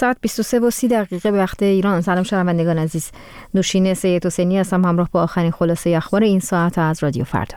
ساعت 23:30 به وقت ایران. سلام شنوندگان عزیز، نوشین سید حسینی هستم همراه با آخرین خلاصه اخبار این ساعت از رادیو فردا.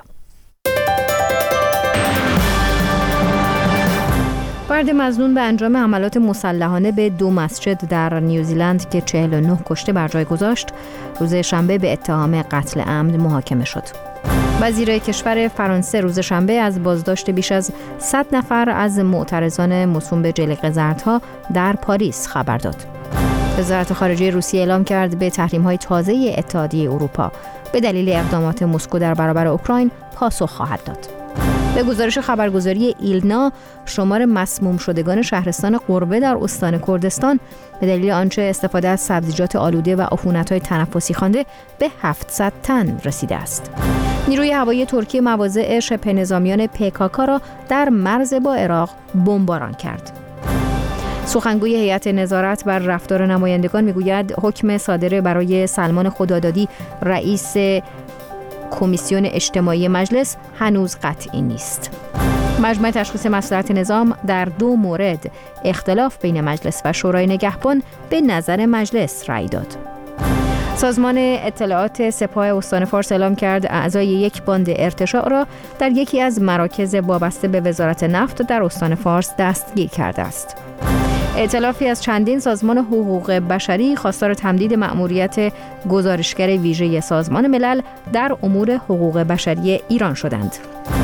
فرد مظنون به انجام حملات مسلحانه به 2 مسجد در نیوزیلند که 49 کشته بر جای گذاشت، روز شنبه به اتهام قتل عمد محاکمه شد. وزیر کشور فرانسه روز شنبه از بازداشت بیش از 100 نفر از معترضان موسوم به جلیقه زردها در پاریس خبر داد. وزارت خارجه روسیه اعلام کرد به تحریم‌های تازه اتحادیه اروپا به دلیل اقدامات مسکو در برابر اوکراین پاسخ خواهد داد. به گزارش خبرگزاری ایلنا، شمار مسموم شدگان شهرستان قربه در استان کردستان به دلیل آنچه استفاده از سبزیجات آلوده و عفونت‌های تنفسی خوانده به 700 تن رسیده است. نیروی هوایی ترکیه مواضع شبه نظامیان PKK را در مرز با عراق بمباران کرد. سخنگوی هیئت نظارت بر رفتار نمایندگان میگوید حکم صادر برای سلمان خدادادی رئیس کمیسیون اجتماعی مجلس هنوز قطعی نیست. مجمع تشخیص مصلحت نظام در 2 مورد اختلاف بین مجلس و شورای نگهبان به نظر مجلس رأی داد. سازمان اطلاعات سپاه استان فارس اعلام کرد اعضای یک باند ارتشاء را در یکی از مراکز وابسته به وزارت نفت در استان فارس دستگیر کرده است. ائتلافی از چندین سازمان حقوق بشری خواستار تمدید مأموریت گزارشگر ویژه سازمان ملل در امور حقوق بشری ایران شدند.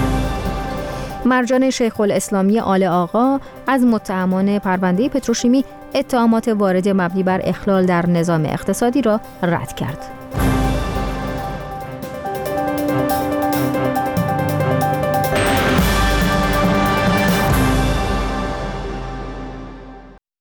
مرجان شیخ الاسلامی آل آقا از متهمان پرونده پتروشیمی اتهامات وارد مبنی بر اخلال در نظام اقتصادی را رد کرد.